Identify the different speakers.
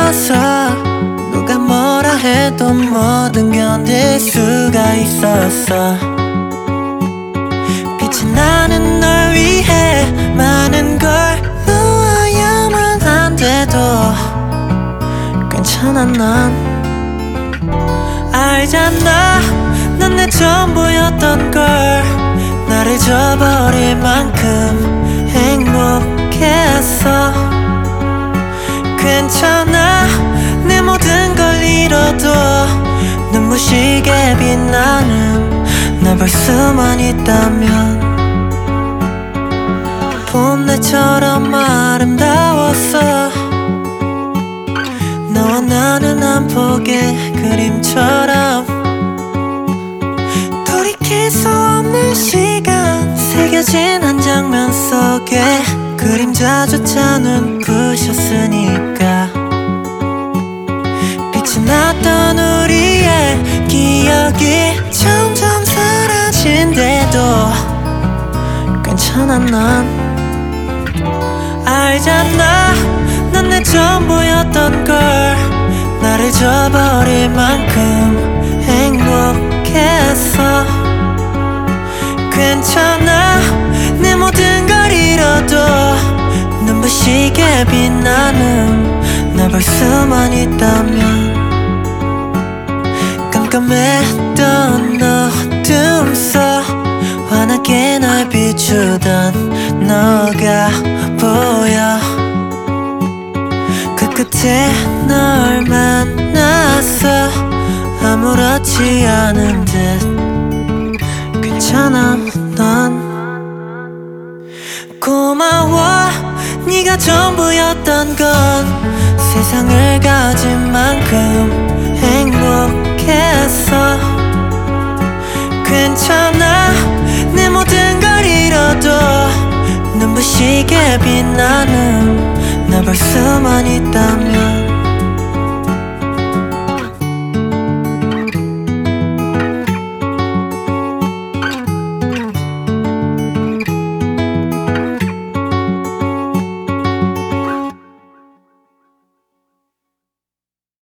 Speaker 1: 있어서 누가 뭐라 해도 뭐든 견딜 수가 있었어. 빛이 나는 널 위해 많은 걸 놓아야만 한데도 괜찮아. 난 알잖아, 넌 내 전부였던 걸. 나를 저버릴 만큼 행복했어. 괜찮아, 내 모든 걸 잃어도 눈부시게 빛나는 널 볼 수만 있다면. 봄날처럼 아름다웠어. 너와 나는 한 폭의 그림처럼 돌이킬 수 없는 시간 새겨진 한 장면 속에 그림자조차 눈부셨으니까. 빛이 났던 우리의 기억이 점점 사라진대도 괜찮아. 난 알잖아, 넌 내 전부였던 걸. 나를 저버릴 만큼 행복했어. 괜찮아, 내 모든 걸 잃어도 눈부시게 빛나는 널 볼 수만 있다면. 깜깜했던 어둠 속 환하게 날 비추던 너가 보여. 그 끝에 널 만났어. 아무렇지 않은 듯 괜찮아. 넌 고마워. 네가 전부였던 건 세상을 가진 만큼 행복했어. 괜찮아, 내 모든 걸 잃어도 눈부시게 빛나는 널 볼 수만 있다면.